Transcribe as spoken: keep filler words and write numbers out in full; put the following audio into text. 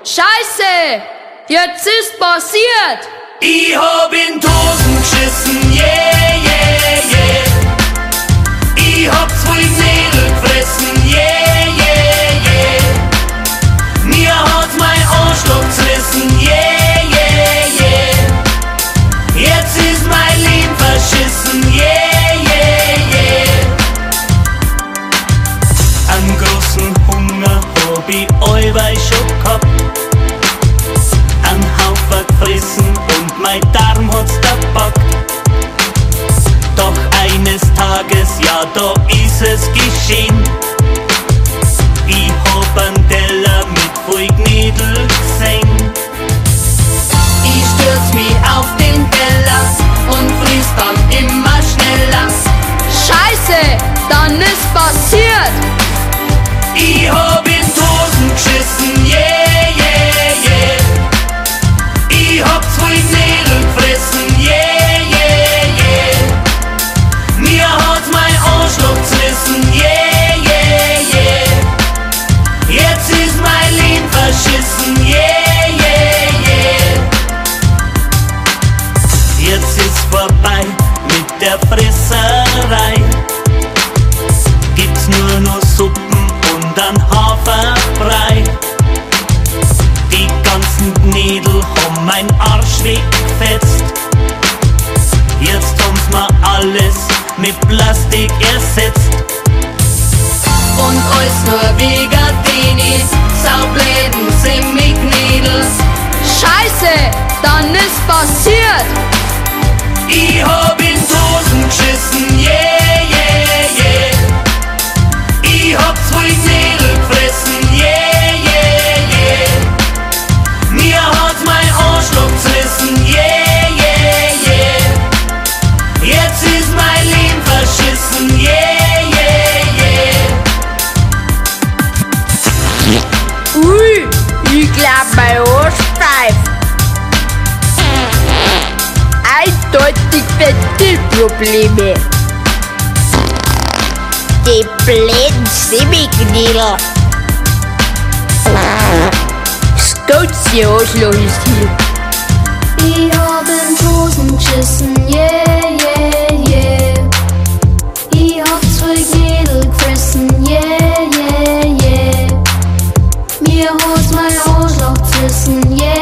Scheiße! Jetzt ist passiert! Ich hab in Dosen geschissen, yeah, yeah, yeah. Ich hab zwei Nägel gefressen, yeah, yeah, yeah. Mir hat mein Arschloch zerrissen, yeah, yeah, yeah. Jetzt ist mein Leben verschissen, yeah, yeah, yeah. Einen großen Hunger hab ich allweil schon gehabt. Ein Haufen gefressen und mein Darm hat's gepackt. Doch eines Tages, ja, da ist es geschehen. Ich hab einen Teller mit voll Gnädel gesehen. Ich stürz mich auf den Teller und friss dann immer schneller. Scheiße! Dann ist passiert! Ich hab in Dosen geschissen, yeah, yeah, yeah. Ich hab zwei Nägel gefressen, yeah, yeah, yeah. Mir hat mein Arschloch zerrissen, yeah, yeah, yeah. Jetzt ist mein Leben verschissen, yeah, yeah, yeah. Jetzt ist vorbei mit der Fresserei. Gibt's nur noch Suppen und ein Haferbrei. Die ganzen Gnädel haben mein Arsch weggefetzt. Jetzt haben's mir alles mit Plastik ersetzt. Und alles nur wegen denen saubläden sind mit Gnädel. Scheiße! Dann ist passiert! Ich hab in Dosen geschissen, yeah, yeah, yeah. Ich hab zwei Nägel gefressen, yeah, yeah, yeah. Mir hat mein Arschloch zerrissen, yeah, yeah, yeah. Jetzt ist mein Leben verschissen, yeah, yeah, yeah. Ui, ich glaub, mein Arsch steif. Eindeutig Ventilprobleme. Die blöden Semignädel. Das ganze Arschloch ist hier. Ich hab in Dosen geschissen, yeah, yeah, yeah. Ich hab zwei Gnädel gefressen, yeah, yeah, yeah. Mir hat mein Arschloch zerrissen, yeah.